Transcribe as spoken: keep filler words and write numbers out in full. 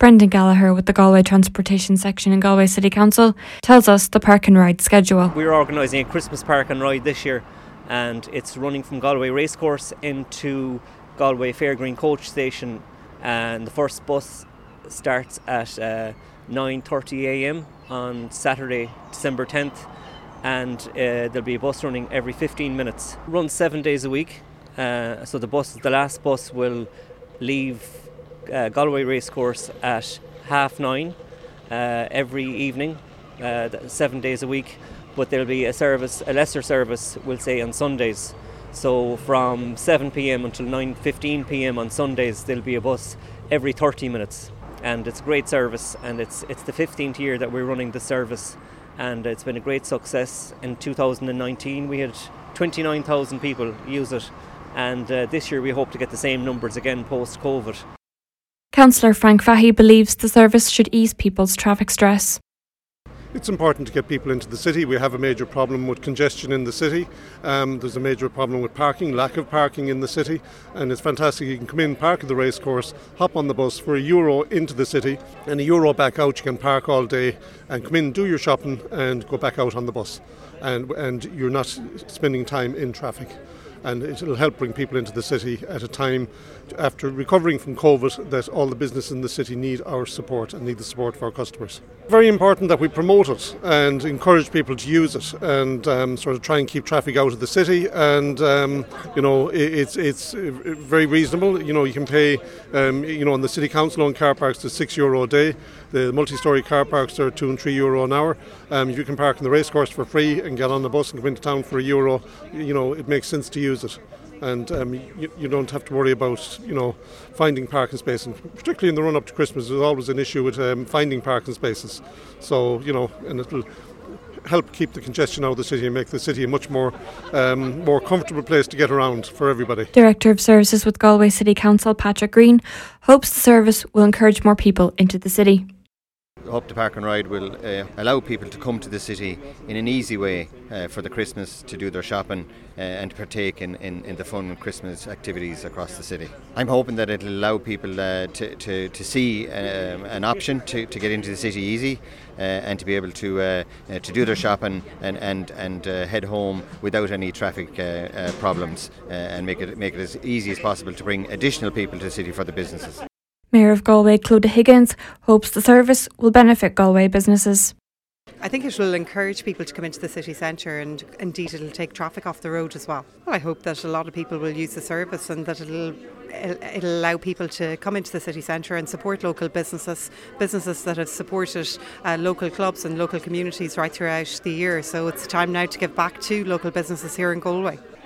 Brendan Gallagher with the Galway Transportation Section in Galway City Council tells us the Park and Ride schedule. We're organising a Christmas Park and Ride this year, and it's running from Galway Racecourse into Galway Fairgreen Coach Station, and the first bus starts at uh, nine thirty a m on Saturday, December tenth, and uh, there'll be a bus running every fifteen minutes. Runs seven days a week, uh, so the bus, the last bus will leave uh, Galway Racecourse at half nine uh, every evening, uh, seven days a week. But there'll be a service, a lesser service, we'll say, on Sundays. So from seven p m until nine fifteen p m on Sundays, there'll be a bus every thirty minutes. And it's a great service, and it's it's the fifteenth year that we're running the service, and it's been a great success. In two thousand nineteen, we had twenty-nine thousand people use it, and uh, this year we hope to get the same numbers again post-COVID. Councillor Frank Fahey believes the service should ease people's traffic stress. It's important to get people into the city. We have a major problem with congestion in the city. Um, there's a major problem with parking, lack of parking in the city. And it's fantastic. You can come in, park at the racecourse, hop on the bus for a euro into the city, and a euro back out. You can park all day and come in, do your shopping, and go back out on the bus. And, and you're not spending time in traffic. And it'll help bring people into the city at a time after recovering from COVID that all the business in the city need our support and need the support of our customers. Very important that we promote it and encourage people to use it, and um, sort of try and keep traffic out of the city. And um, you know, it, it's it's very reasonable. You know, you can pay um, you know, on the city council owned car parks, it's six euro a day. The multi-storey car parks are two and three euro an hour. Um, if you can park in the racecourse for free and get on the bus and come into town for a euro, you know, it makes sense to use it. And um, you, you don't have to worry about, you know, finding parking spaces. And particularly in the run-up to Christmas, there's always an issue with um, finding parking spaces. So, you know, and it'll help keep the congestion out of the city and make the city a much more um, more comfortable place to get around for everybody. Director of Services with Galway City Council, Patrick Green, hopes the service will encourage more people into the city. I hope the Park and Ride will uh, allow people to come to the city in an easy way uh, for the Christmas, to do their shopping uh, and to partake in, in, in the fun Christmas activities across the city. I'm hoping that it'll allow people uh, to, to, to see um, an option to, to get into the city easy uh, and to be able to uh, uh, to do their shopping and, and, and uh, head home without any traffic uh, uh, problems uh, and make it, make it as easy as possible to bring additional people to the city for the businesses. Mayor of Galway, Clodagh Higgins, hopes the service will benefit Galway businesses. I think it will encourage people to come into the city centre, and indeed it'll take traffic off the road as well. Well, I hope that a lot of people will use the service, and that it'll it'll allow people to come into the city centre and support local businesses, businesses that have supported uh, local clubs and local communities right throughout the year. So it's time now to give back to local businesses here in Galway.